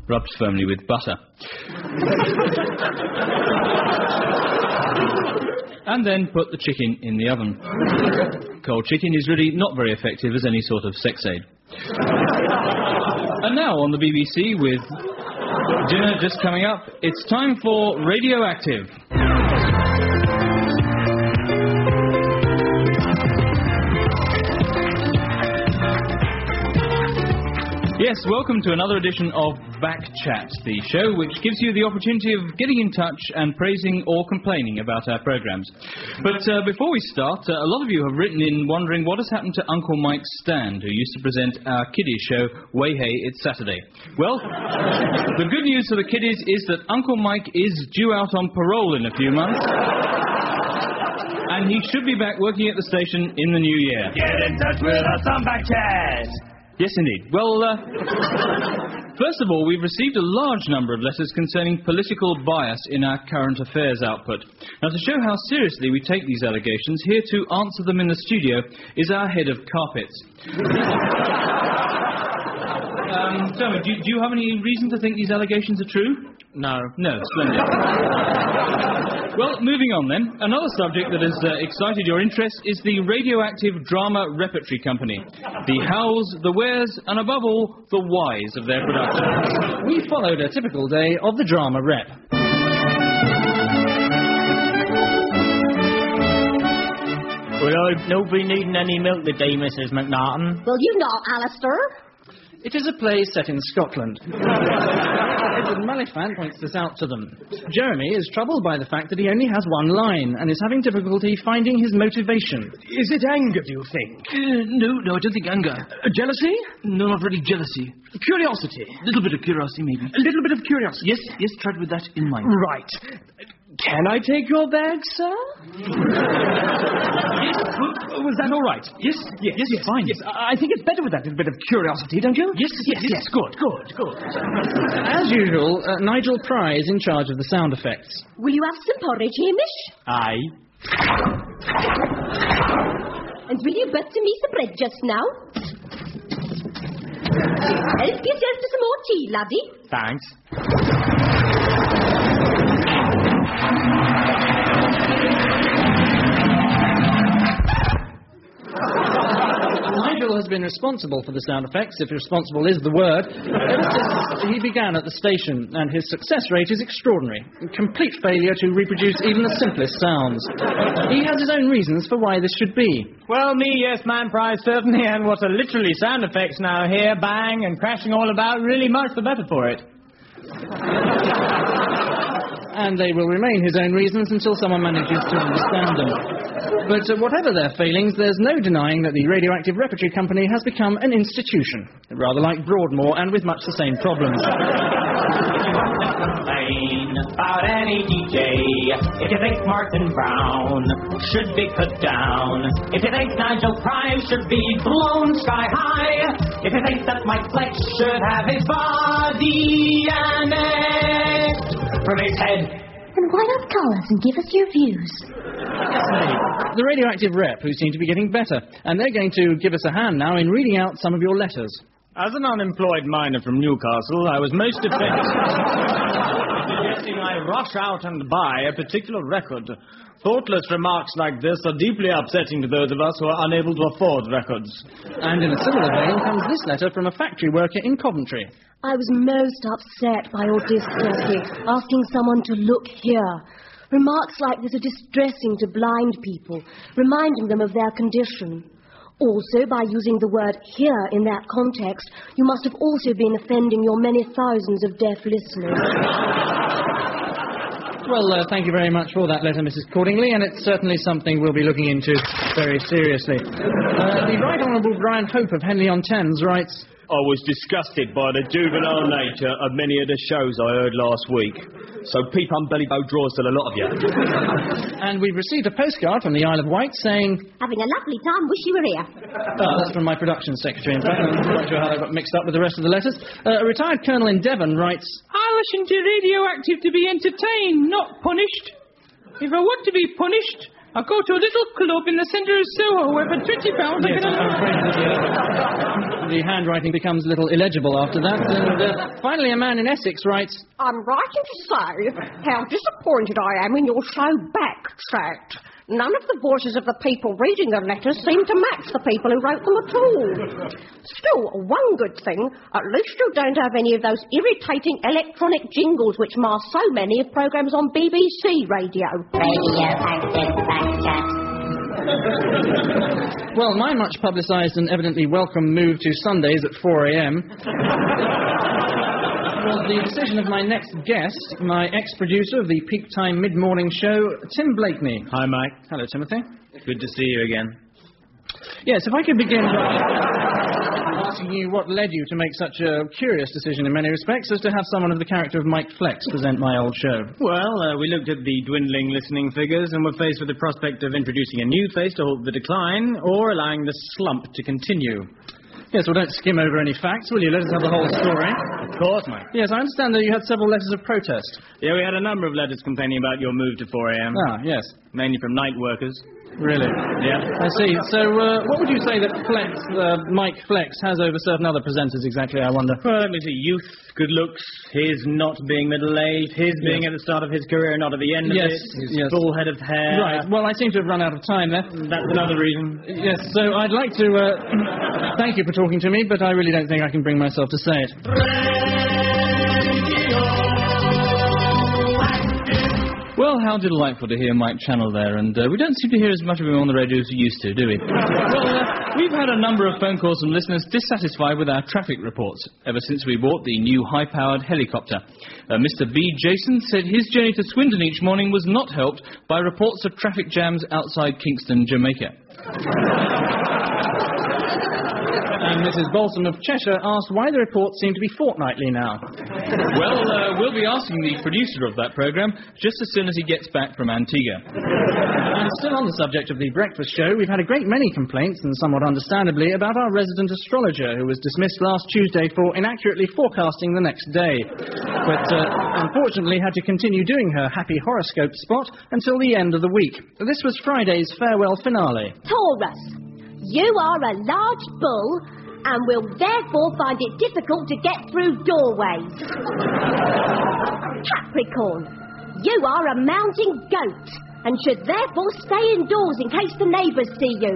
rubbed firmly with butter. And then put the chicken in the oven. Cold chicken is really not very effective as any sort of sex aid. And now on the BBC with dinner just coming up, it's time for Radioactive. Yes, welcome to another edition of Back Chat, the show which gives you the opportunity of getting in touch and praising or complaining about our programmes. But before we start, a lot of you have written in wondering what has happened to Uncle Mike Stand, who used to present our kiddies show, Way Hey, It's Saturday. Well, the good news for the kiddies is that Uncle Mike is due out on parole in a few months. And he should be back working at the station in the new year. Get in touch with us on Back Chat! Yes, indeed. Well, first of all, we've received a large number of letters concerning political bias in our current affairs output. Now, to show how seriously we take these allegations, here to answer them in the studio is our head of carpets. Tell me, do you have any reason to think these allegations are true? No. No, splendid. Well, moving on then. Another subject that has excited your interest is the Radioactive Drama Repertory Company. The hows, the wheres, and above all, the whys of their production. We followed a typical day of the drama rep. Well, I don't be needing any milk today, Mrs. McNaughton. Well, you not, Alistair. It is a play set in Scotland. Edward Maliphant points this out to them. Jeremy is troubled by the fact that he only has one line and is having difficulty finding his motivation. Is it anger, do you think? No, I don't think anger. Jealousy? No, not really jealousy. Curiosity? A little bit of curiosity, maybe. A little bit of curiosity? Yes, tried with that in mind. Right. Can I take your bag, sir? Yes, Was that all right? Yes, fine. Yes, I think it's better with that little bit of curiosity, don't you? Yes. Good. As usual, Nigel Pry is in charge of the sound effects. Will you have some porridge, Hamish? Aye. And will you butter me some bread just now? Help yourself to some more tea, laddie. Thanks. Nigel has been responsible for the sound effects, if responsible is the word, ever since he began at the station, and his success rate is extraordinary. Complete failure to reproduce even the simplest sounds. He has his own reasons for why this should be. Well, yes, man, Price, certainly, and what are literally sound effects now here, bang and crashing all about, really much the better for it. And they will remain his own reasons until someone manages to understand them. But whatever their failings, there's no denying that the Radioactive Repertory Company has become an institution, rather like Broadmoor, and with much the same problems. Complain about any DJ. If you think Martin Brown should be put down, if you think Nigel Pry should be blown sky high, if you think that Mike Flex should have his body annexed from his head, And why not call us and give us your views? The Radioactive Rep, who seem to be getting better, and they're going to give us a hand now in reading out some of your letters. As an unemployed miner from Newcastle, I was most affected suggesting I rush out and buy a particular record. Thoughtless remarks like this are deeply upsetting to those of us who are unable to afford records. And in a similar vein comes this letter from a factory worker in Coventry. I was most upset by your difficulty asking someone to look here. Remarks like this are distressing to blind people, reminding them of their condition. Also, by using the word here in that context, you must have also been offending your many thousands of deaf listeners. Well, thank you very much for that letter, Mrs. Cordingley, and it's certainly something we'll be looking into very seriously. The Right Honourable Brian Hope of Henley-on-Thames writes, I was disgusted by the juvenile nature of many of the shows I heard last week. So peep on belly bow drawers to a lot of you. And we've received a postcard from the Isle of Wight saying, Having a lovely time, wish you were here. That's from my production secretary, in fact. I'm not quite sure how they got mixed up with the rest of the letters. A retired colonel in Devon writes, I listen to Radioactive to be entertained, not punished. If I want to be punished, I go to a little club in the centre of Soho where for £20 I can... The handwriting becomes a little illegible after that. And finally, a man in Essex writes, I'm writing to say how disappointed I am in your show Backchat. None of the voices of the people reading the letters seem to match the people who wrote them at all. Still, one good thing, at least you don't have any of those irritating electronic jingles which mar so many of programmes on BBC Radio. Radio Access Backchat. well, my much publicised and evidently welcome move to Sundays at 4 a.m. was the decision of my next guest, my ex-producer of the peak time mid-morning show, Tim Blakeney. Hi, Mike. Hello, Timothy. Good to see you again. Yes, if I could begin by asking you what led you to make such a curious decision in many respects as to have someone of the character of Mike Flex present my old show. Well, we looked at the dwindling listening figures and were faced with the prospect of introducing a new face to halt the decline or allowing the slump to continue. Yes, well, don't skim over any facts, will you? Let us have the whole story. Of course, Mike. Yes, I understand that you had several letters of protest. Yeah, we had a number of letters complaining about your move to 4 a.m. Ah, yes. Mainly from night workers. Really? Yeah. I see. So, what would you say that Mike Flex has over certain other presenters exactly, I wonder? Well, let me see. Youth, good looks, his not being middle-aged, his being at the start of his career, not at the end of it, his full head of hair. Right. Well, I seem to have run out of time there. That's another reason. Yes, so I'd like to thank you for talking to me, but I really don't think I can bring myself to say it. Well, how delightful to hear Mike Channel there, and we don't seem to hear as much of him on the radio as we used to, do we? Well, we've had a number of phone calls from listeners dissatisfied with our traffic reports ever since we bought the new high-powered helicopter. Mr. B. Jason said his journey to Swindon each morning was not helped by reports of traffic jams outside Kingston, Jamaica. And Mrs. Balsam of Cheshire asked why the reports seem to be fortnightly now. Well, we'll be asking the producer of that programme just as soon as he gets back from Antigua. And still on the subject of the breakfast show, we've had a great many complaints, and somewhat understandably, about our resident astrologer who was dismissed last Tuesday for inaccurately forecasting the next day. But unfortunately had to continue doing her happy horoscope spot until the end of the week. This was Friday's farewell finale. Taurus, you are a large bull and will therefore find it difficult to get through doorways. Capricorn, you are a mountain goat and should therefore stay indoors in case the neighbours see you.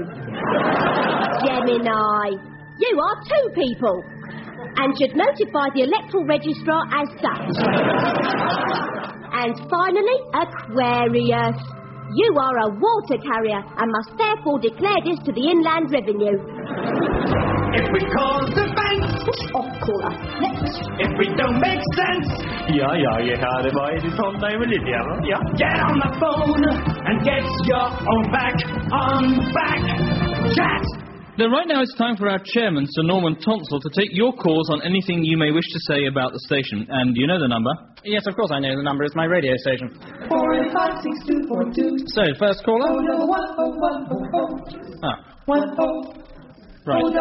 Gemini, you are two people and should notify the electoral registrar as such. And finally, Aquarius, you are a water carrier and must therefore declare this to the Inland Revenue. If we call the bank, Off caller. Next. if we don't make sense, Ja, jeg har det bare i det sånn der med Lydia, ja. get on the phone and get your own back on back chat. Now, right now it's time for our chairman, Sir Norman Tonsell, to take your calls on anything you may wish to say about the station. And you know the number? Yes, of course I know the number. It's my radio station. 4856242. So, first caller? Ah, right.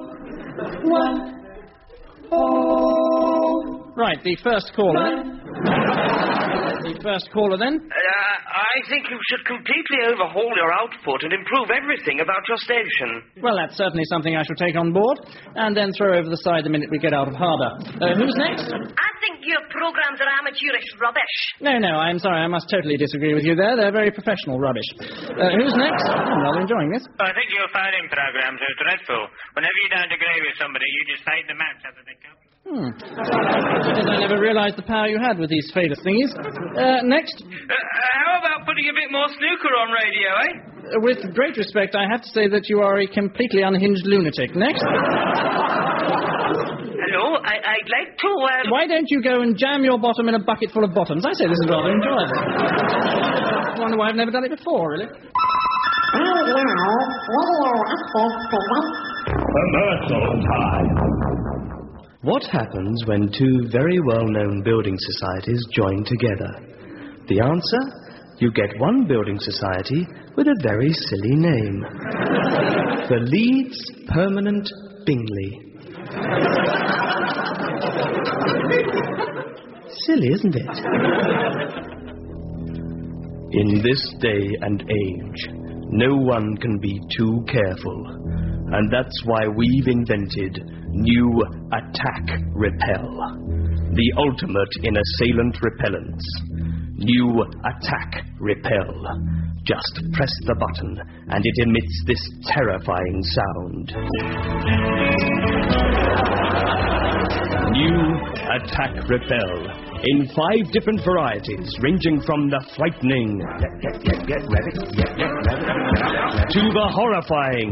Right, the first caller. The first caller, then. I think you should completely overhaul your output and improve everything about your station. Well, that's certainly something I shall take on board, and then throw over the side the minute we get out of harbour. Who's next? I think your programs are amateurish rubbish. No, I'm sorry, I must totally disagree with you there. They're very professional rubbish. Who's next? I'm rather enjoying this. I think your phone-in programs are dreadful. Whenever you don't agree with somebody, you just fade them out so that they come. I never realised the power you had with these fader thingies. Next. How about putting a bit more snooker on radio, eh? With great respect, I have to say that you are a completely unhinged lunatic. Next. Hello, I'd like to, Why don't you go and jam your bottom in a bucket full of bottoms? I say this is rather enjoyable. I wonder why I've never done it before, really. Commercial time. What happens when two very well-known building societies join together? The answer? You get one building society with a very silly name. The Leeds Permanent Bingley. Silly, isn't it? In this day and age, no one can be too careful. And that's why we've invented New Attack Repel. The ultimate in assailant repellents. New Attack Repel. Just press the button and it emits this terrifying sound. New Attack Repel. In 5 different varieties, ranging from the frightening Get ready. to the horrifying.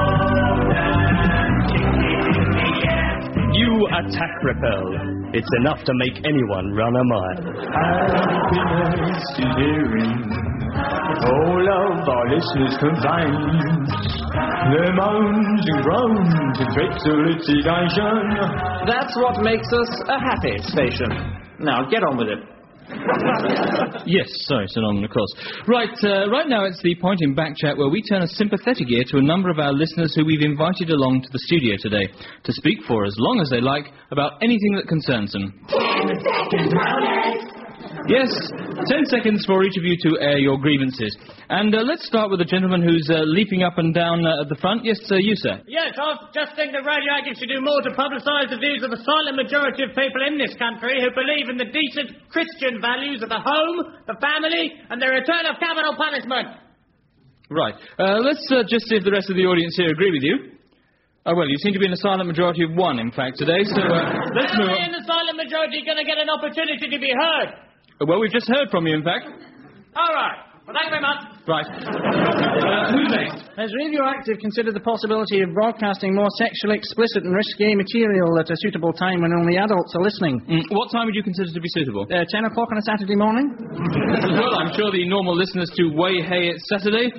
New Attack Repel. It's enough to make anyone run a mile. Happiness is hearing all of our listeners' complaints, their moans and groans and threats of litigation. That's what makes us a happy station. Now, get on with it. Yes, sorry, Sir Norman, of course. Right now it's the point in Backchat where we turn a sympathetic ear to a number of our listeners who we've invited along to the studio today to speak for as long as they like about anything that concerns them. 10 seconds, bonus! Yes, 10 seconds for each of you to air your grievances. And let's start with the gentleman who's leaping up and down at the front. Yes, you, sir. Yes, I just think that Radioactive should do more to publicise the views of the silent majority of people in this country who believe in the decent Christian values of the home, the family, and the return of capital punishment. Right. Let's just see if the rest of the audience here agree with you. Oh, well, you seem to be in a silent majority of 1, in fact, today, so let's move on. In the silent majority going to get an opportunity to be heard. Well, we've just heard from you, in fact. All right. Well, thank you very much. Right. Who's next? Has Radioactive considered the possibility of broadcasting more sexually explicit and risque material at a suitable time when only adults are listening? What time would you consider to be suitable? 10 o'clock on a Saturday morning? Well, I'm sure the normal listeners to Way Hey It's Saturday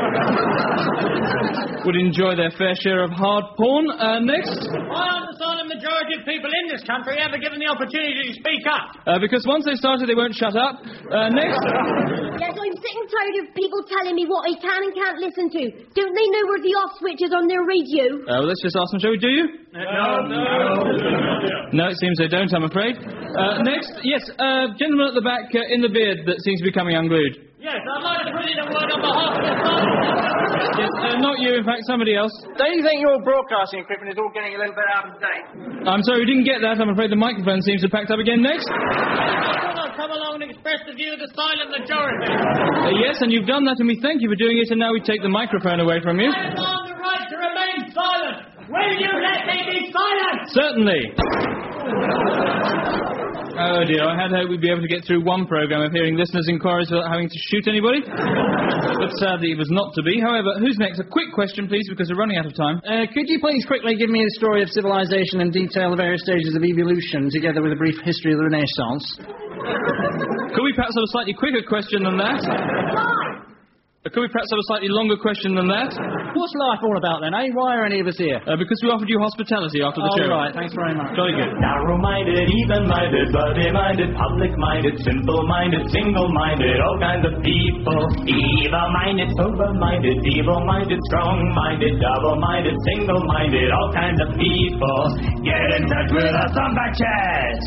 would enjoy their fair share of hard porn. Next? Why aren't the silent majority of people in this country ever given the opportunity to speak up? Because once they've started, they won't shut up. Next? Yes, I'm sick and tired of people telling me what I can and can't listen to. Don't they know where the off switch is on their radio? Well, let's just ask them, shall we? Do you? No, it seems they don't, I'm afraid. Next? Yes, gentleman at the back in the beard that seems to be coming unglued. Yes, I'd like to put in a word on behalf of the silent. Yes, not you, in fact, somebody else. Don't you think your broadcasting equipment is all getting a little bit out of date? I'm sorry, we didn't get that. I'm afraid the microphone seems to have packed up again. Next? Come along and express the view of the silent majority. Yes, and you've done that, and we thank you for doing it, and now we take the microphone away from you. I am on the right to remain silent. Will you let me be silent? Certainly. Oh dear, I had hoped we'd be able to get through one programme of hearing listeners' inquiries without having to shoot anybody. But sadly it was not to be. However, who's next? A quick question, please, because we're running out of time. Could you please quickly give me the story of civilization and detail the various stages of evolution, together with a brief history of the Renaissance? Could we perhaps have a slightly quicker question than that? Could we perhaps have a slightly longer question than that? What's life all about then, eh? Why are any of us here? Because we offered you hospitality after the show. All right, thanks very much. Jolly good. Narrow-minded, even-minded, bloody-minded, public-minded, simple-minded, single-minded, all kinds of people. Evil-minded, sober-minded, evil-minded, strong-minded, double-minded, single-minded, all kinds of people. Get in touch with us on Backchat!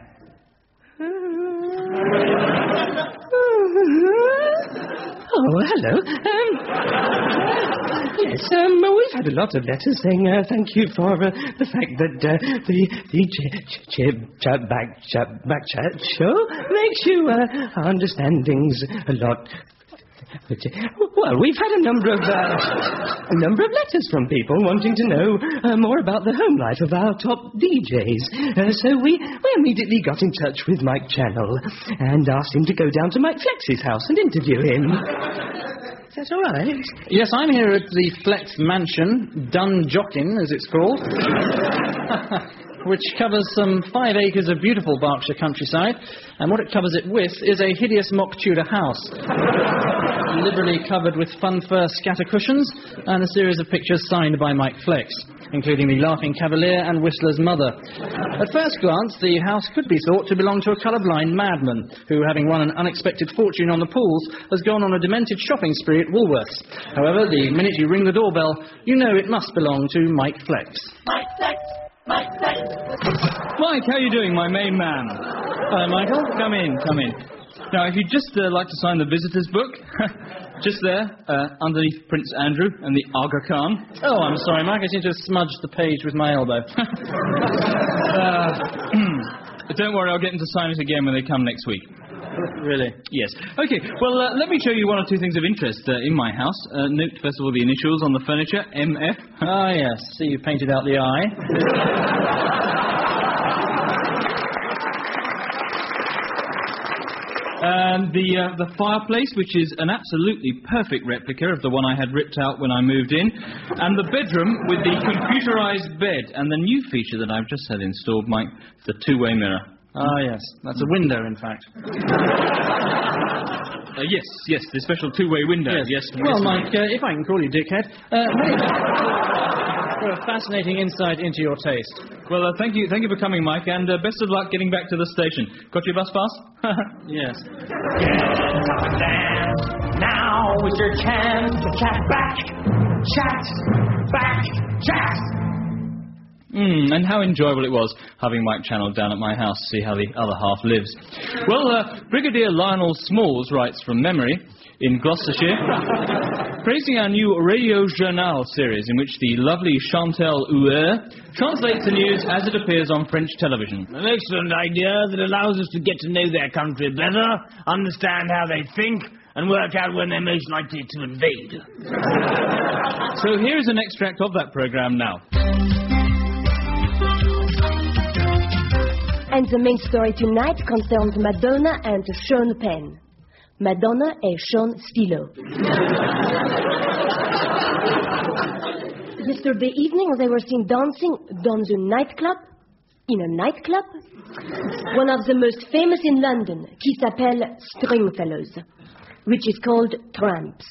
Oh, hello. Yes, we've had a lot of letters saying thank you for the fact that the Backchat show makes you understand things a lot. Well, we've had a number of letters from people wanting to know more about the home life of our top DJs. So we immediately got in touch with Mike Channel and asked him to go down to Mike Flex's house and interview him. Is that all right? Yes, I'm here at the Flex Mansion, Dunjockin, as it's called, which covers some 5 acres of beautiful Berkshire countryside, and what it covers it with is a hideous mock Tudor house, liberally covered with fun fur scatter cushions and a series of pictures signed by Mike Flex, including the Laughing Cavalier and Whistler's mother. At first glance, the house could be thought to belong to a colourblind madman who, having won an unexpected fortune on the pools, has gone on a demented shopping spree at Woolworths. However, the minute you ring the doorbell, you know it must belong to Mike Flex. Mike Flex! Mike Flex! Mike, how are you doing, my main man? Hello, Michael. Come in, come in. Now, if you'd just like to sign the visitor's book, just there, underneath Prince Andrew and the Aga Khan. Oh, I'm sorry, Mike. I seem to have smudged the page with my elbow. Don't worry, I'll get them to sign it again when they come next week. Really? Yes. Okay, well, let me show you one or two things of interest in my house. Note, first of all, the initials on the furniture, MF. Ah, yes. See, you painted out the eye. And the fireplace, which is an absolutely perfect replica of the one I had ripped out when I moved in. And the bedroom with the computerized bed. And the new feature that I've just had installed, Mike, the two-way mirror. Ah, yes. That's a window, in fact. Yes, the special two-way window. Yes. Well, Mike, if I can call you dickhead, for a fascinating insight into your taste. Well, thank you for coming, Mike, and best of luck getting back to the station. Got your bus pass? Yes. Now is your chance to chat back. And how enjoyable it was having Mike channeled down at my house to see how the other half lives. Well, Brigadier Lionel Smalls writes from memory in Gloucestershire, praising our new Radio Journal series in which the lovely Chantal Houer translates the news as it appears on French television. An excellent idea that allows us to get to know their country better, understand how they think, and work out when they're most likely to invade. So here is an extract of that programme now. And the main story tonight concerns Madonna and Sean Penn. Madonna et Sean Stylo. Yesterday evening, they were seen dancing dans a nightclub. In a nightclub? One of the most famous in London, qui s'appelle Stringfellows, which is called Tramps.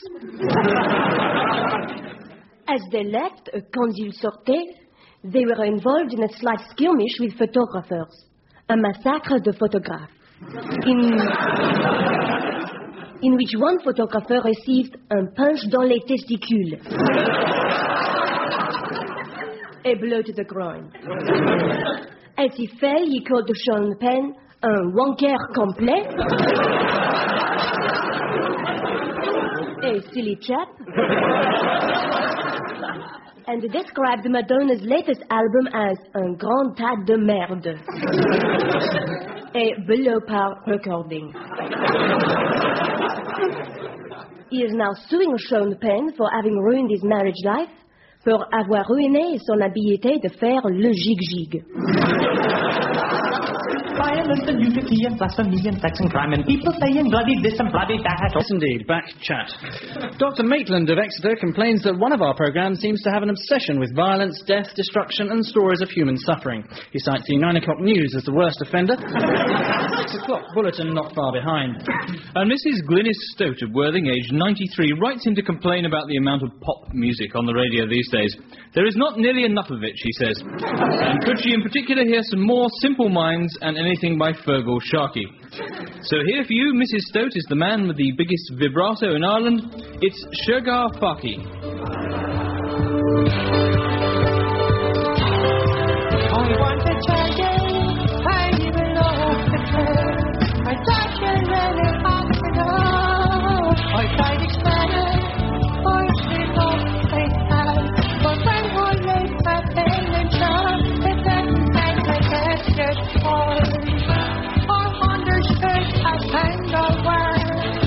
As they left, quand ils sortaient, they were involved in a slight skirmish with photographers. A massacre de photographes. In which one photographer received un punch dans les testicules. A blow to the groin. As he fell, he called Sean Penn un wanker complet. A silly chap. And described Madonna's latest album as un grand tas de merde. A below-par recording. He is now suing Sean Penn for having ruined his marriage life, pour avoir ruiné son habileté de faire le gig-gig. Violence and nudity and blasphemy and sex and crime and people saying bloody this and bloody that. Yes, indeed. Back chat. Dr. Maitland of Exeter complains that one of our programmes seems to have an obsession with violence, death, destruction and stories of human suffering. He cites the 9 o'clock news as the worst offender. 6 o'clock bulletin not far behind. And Mrs. Glynis Stote of Worthing, aged 93, writes in to complain about the amount of pop music on the radio these days. There is not nearly enough of it, she says. And could she in particular hear some more Simple Minds and anything by Fergal Sharkey. So here for you, Mrs. Stote, is the man with the biggest vibrato in Ireland. It's Shergar Farky. I want to charge it, I even know the truth. I touch it really hard to know. I try to explain it, or she don't take time. But when one lays my pen and shot, it doesn't make the gesture hard. I understood a tangle word.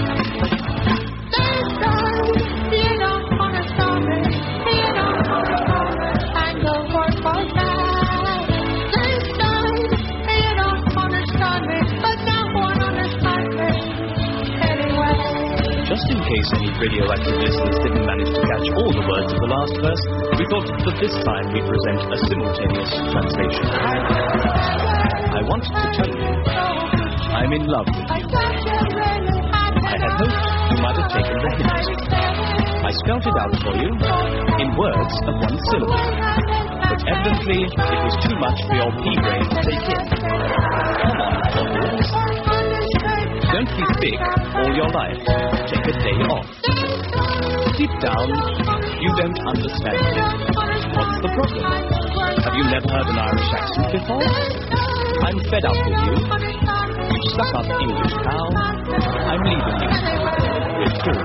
This time, you don't understand me, you don't understand me, and the word for that. This time, you don't understand me, but no one understands me anyway. Just in case any radioactive listeners didn't manage to catch all the words of the last verse, we thought that this time we'd present a simultaneous translation. I want to tell you, I'm in love with you. I had hoped you might have taken the hint. I spelt it out for you in words of one syllable. But evidently, it was too much for your pea brain to take in. Come on, Bubbles. Don't be thick all your life. Take a day off. Deep down, you don't understand me. What's the problem? Have you never heard an Irish accent before? I'm fed up with you. You suck up English cow. I'm leaving you. It's true.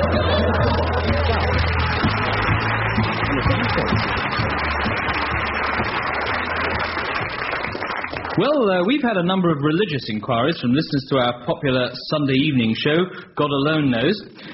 Well, we've had a number of religious inquiries from listeners to our popular Sunday evening show, God Alone Knows.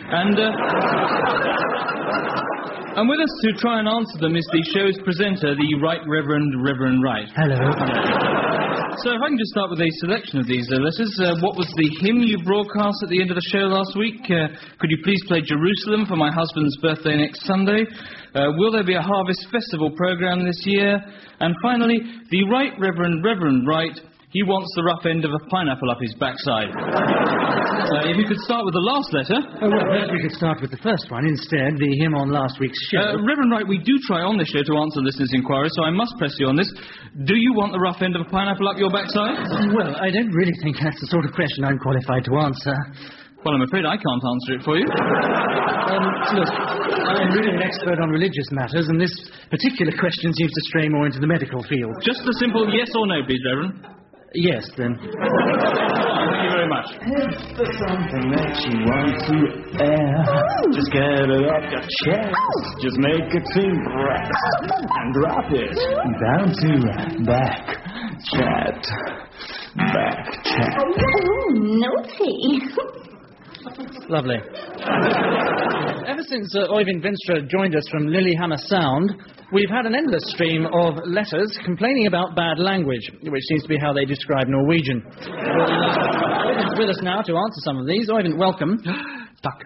And with us to try and answer them is the show's presenter, the Right Reverend Wright. Hello. So if I can just start with a selection of these letters. What was the hymn you broadcast at the end of the show last week? Could you please play Jerusalem for my husband's birthday next Sunday? Will there be a Harvest Festival programme this year? And finally, the Right Reverend Wright, he wants the rough end of a pineapple up his backside. If you could start with the last letter. Oh, well, perhaps we could start with the first one instead, the hymn on last week's show. Reverend Wright, we do try on this show to answer listeners' inquiries, so I must press you on this. Do you want the rough end of a pineapple up your backside? Well, I don't really think that's the sort of question I'm qualified to answer. Well, I'm afraid I can't answer it for you. Look, I'm really an expert on religious matters, and this particular question seems to stray more into the medical field. Just a simple yes or no, please, Reverend. Yes, then. Thank you very much. If there's something that you want to air, just get it up your chest. Just make a clean breast and drop it down to back chat. Back chat. Oh, naughty. Lovely. Ever since Oyvind Vinstra joined us from Lillehammer Sound, we've had an endless stream of letters complaining about bad language, which seems to be how they describe Norwegian. Oyvind's with us now to answer some of these. Oyvind, welcome. Tack.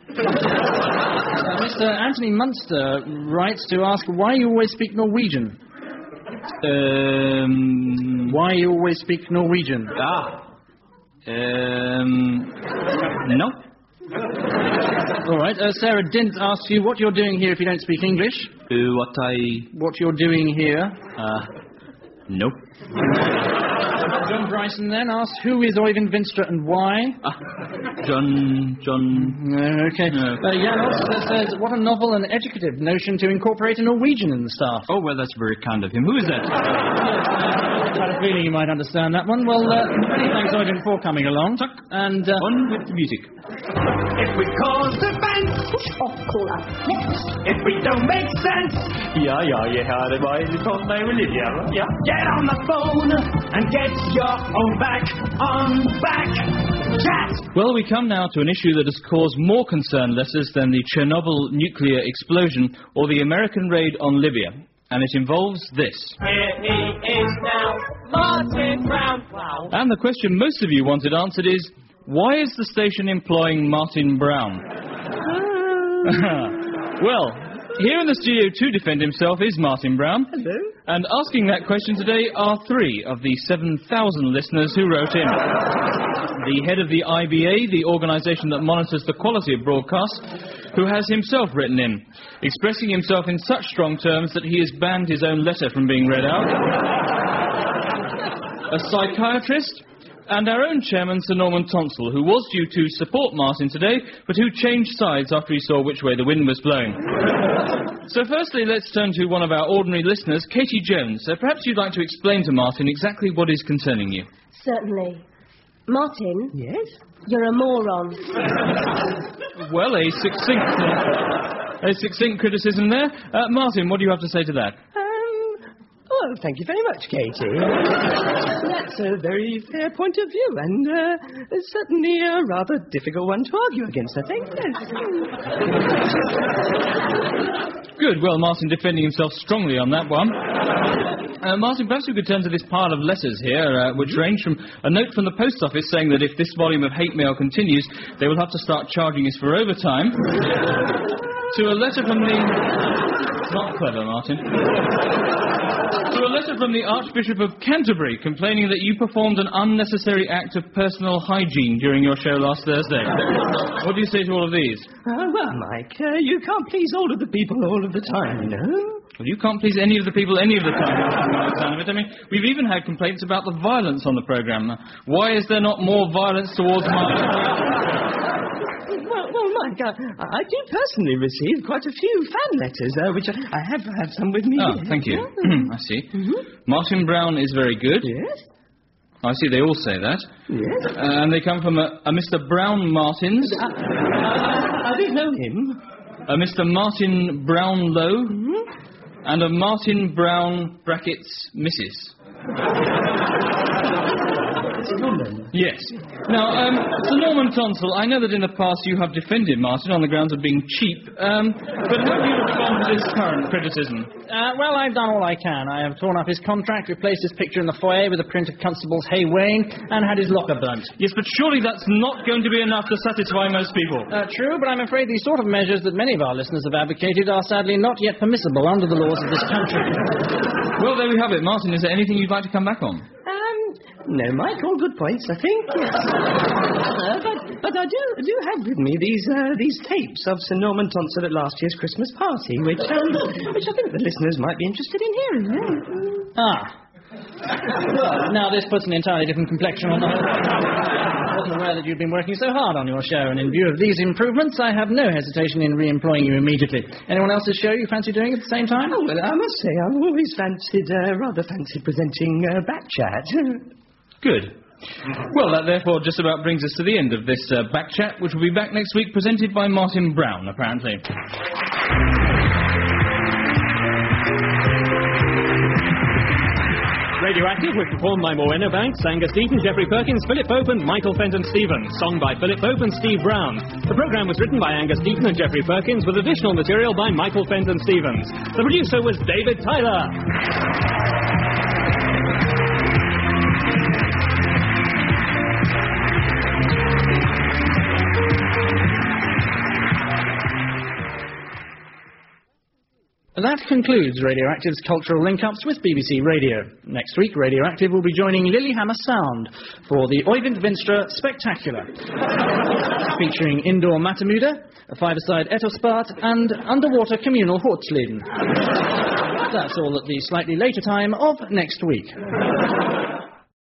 Mr. Anthony Munster writes to ask why you always speak Norwegian. Why you always speak Norwegian? No. All right. Sarah Dint asks you what you're doing here if you don't speak English. What you're doing here. Nope. John Bryson then asks who is Oyvind Vinstra and why. John. Okay. Jan also says what a novel and educative notion to incorporate a Norwegian in the staff. Oh, well, that's very kind of him. Who is that? I had a feeling you might understand that one. Well, many thanks, Oyvind, for coming along. And on with the music. If we cause offense, push off caller. Next. If we don't make sense, Ja, jag hörde vad du tog mig med Lydia, va? Ja. get on the phone and get your own back on back chat. Well, we come now to an issue that has caused more concern letters than the Chernobyl nuclear explosion or the American raid on Libya. And it involves this. Here he is now, Martin Brown. Wow. And the question most of you wanted answered is, why is the station employing Martin Brown? Well, here in the studio to defend himself is Martin Brown. Hello. And asking that question today are 3 of the 7,000 listeners who wrote in. The head of the IBA, the organisation that monitors the quality of broadcasts, who has himself written in, expressing himself in such strong terms that he has banned his own letter from being read out. A psychiatrist, and our own chairman, Sir Norman Tonsell, who was due to support Martin today, but who changed sides after he saw which way the wind was blowing. So firstly, let's turn to one of our ordinary listeners, Katie Jones. Perhaps you'd like to explain to Martin exactly what is concerning you. Certainly. Martin? Yes? You're a moron. Well, a succinct criticism there. Martin, what do you have to say to that? Oh, thank you very much, Katie. That's a very fair point of view, and certainly a rather difficult one to argue against, I think. Good. Well, Martin defending himself strongly on that one. Martin, perhaps we could turn to this pile of letters here, which range from a note from the post office saying that if this volume of hate mail continues, they will have to start charging us for overtime, to a letter from the... Not clever, Martin. To a letter from the Archbishop of Canterbury complaining that you performed an unnecessary act of personal hygiene during your show last Thursday. What do you say to all of these? Well, Mike, you can't please all of the people all of the time, you know? Well, you can't please any of the people any of the time. I mean, we've even had complaints about the violence on the programme. Why is there not more violence towards Well, Mike, I do personally receive quite a few fan letters, which I have some with me. Oh, thank you. I see. Martin Brown is very good. Yes? I see, they all say that. Yes. And they come from a Mr. Brown Martins. I don't know him. A Mr. Martin Brownlow. And a Martin Brown brackets Mrs. Yes. Now, Sir Norman Tonsel, I know that in the past you have defended Martin on the grounds of being cheap, but how do you respond to this current criticism? Well, I've done all I can. I have torn up his contract, replaced his picture in the foyer with a print of Constable's Hay Wayne, and had his locker burnt. Yes, but surely that's not going to be enough to satisfy most people. True, but I'm afraid these sort of measures that many of our listeners have advocated are sadly not yet permissible under the laws of this country. Well, there we have it. Martin, is there anything you'd like to come back on? No, Mike, all good points, I think, yes. But I do have with me these tapes of Sir Norman Tonsel at last year's Christmas party, which I think the listeners might be interested in hearing. Well, now this puts an entirely different complexion on the whole. I wasn't aware that you'd been working so hard on your show, and in view of these improvements, I have no hesitation in re-employing you immediately. Anyone else's show you fancy doing at the same time? Oh, well, I must say, I've always rather fancied presenting Backchat. Good. Well, that therefore just about brings us to the end of this Backchat, which will be back next week, presented by Martin Brown, apparently. Radioactive was performed by Morwenna Banks, Angus Deaton, Geoffrey Perkins, Philip Pope and Michael Fenton Stevens. Song by Philip Pope and Steve Brown. The programme was written by Angus Deaton and Geoffrey Perkins with additional material by Michael Fenton Stevens. The producer was David Tyler. That concludes Radioactive's cultural link-ups with BBC Radio. Next week, Radioactive will be joining Lillehammer Sound for the Oyvind Vinstra Spectacular, featuring indoor Matamuda, a five-a-side Etterspart, and underwater communal Hortsleden. That's all at the slightly later time of next week.